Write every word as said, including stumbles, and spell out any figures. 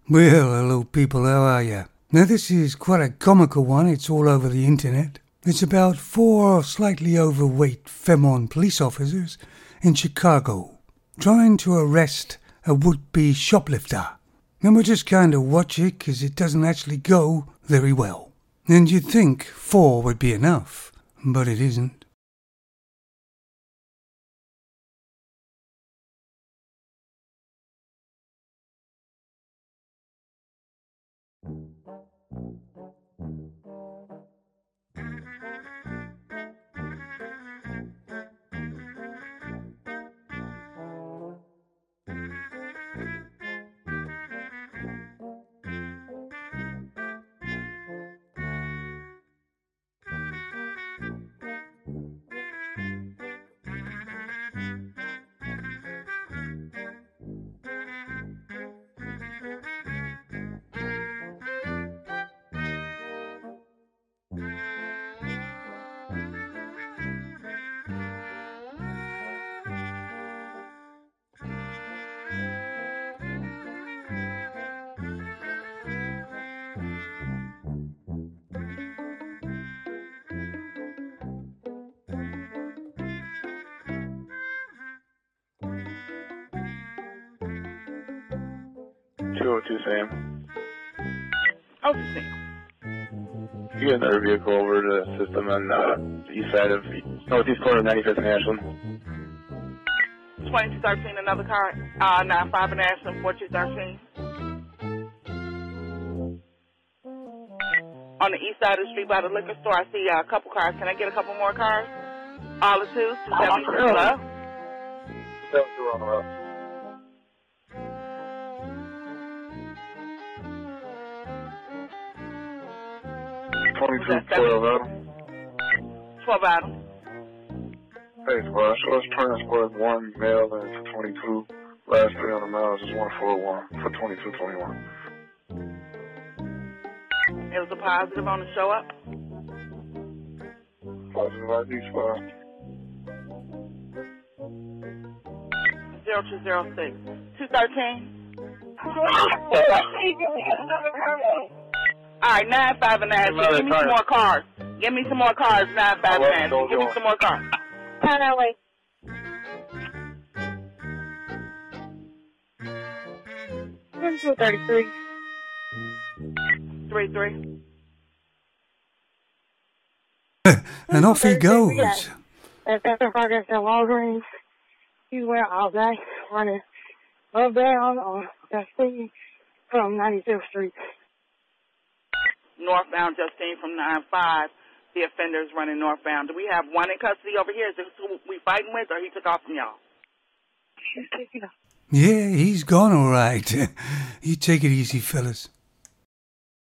Well, hello people, how are you? Now this is quite a comical one, it's all over the internet. It's about four slightly overweight Femon police officers in Chicago trying to arrest a would-be shoplifter. And we'll just kind of watch it because it doesn't actually go very well. And you'd think four would be enough, but it isn't. two oh two Sam. Oh, Sam. You get another vehicle over to the system on uh, the east side of, northeast corner of ninety-fifth and Ashland. twenty-two thirteen, another car, uh, nine five in Ashland, forty-two thirteen. On the east side of the street by the liquor store, I see uh, a couple cars. Can I get a couple more cars? All the twos, two seventy-two, hello? two seventy-two on the road. twenty-two, twelve Adam. twelve Adam. Hey, squad. Show us transport one male and twenty-two. Last three hundred miles is one four one for twenty-two twenty-one. It was a positive on the show up. Positive I D, squad. zero two zero six. two thirteen. All right, nine five and nine. Give me some more cars. Give me some more cars, nine five and nine. Give me some more cars. Turn that way. Two thirty-three. Three three. And off he goes. That's after project at Walgreens. He went all day running up down on Justine from ninety-fifth Street. Northbound Justine from nine five. The offender's running northbound. Do we have one in custody over here? Is this who we fighting with, or he took off from y'all? She's taking off. Yeah, he's gone all right. You take it easy, fellas.